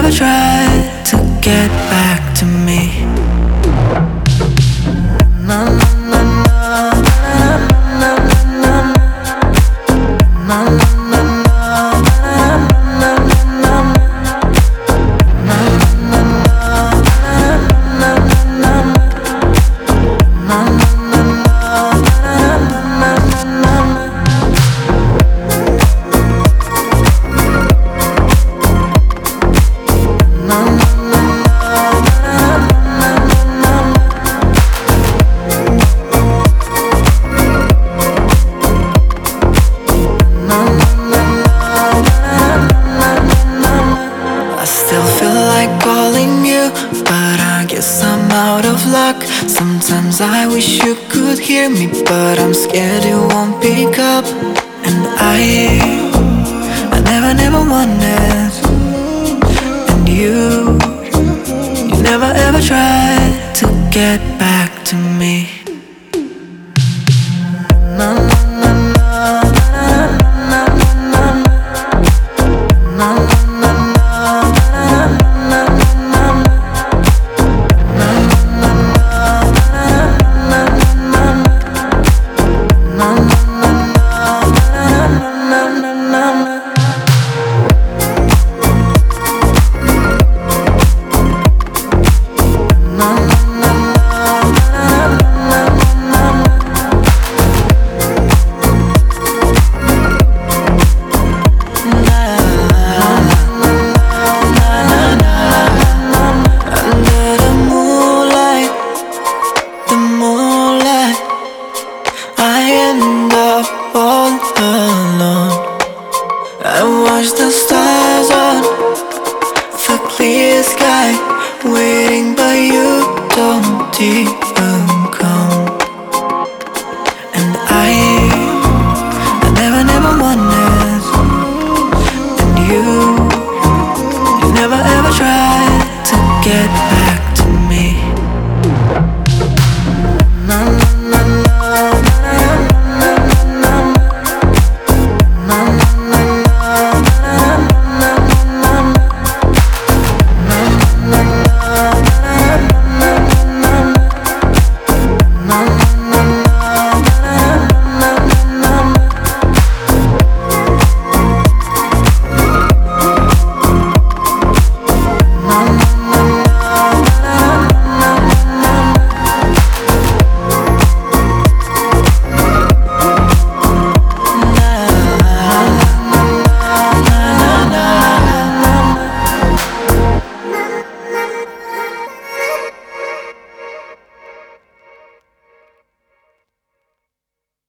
ever tried to get back to me. Na, na, na, na, na, na, na, na, na. Sometimes I wish you could hear me, but I'm scared you won't pick up. And I never wanted. And you never ever tried to get back to me. Na, na, na, na, na, na, na, na. I watch the stars on the clear sky, waiting but you don't even come. And I never wanted. And you never ever tried to get back.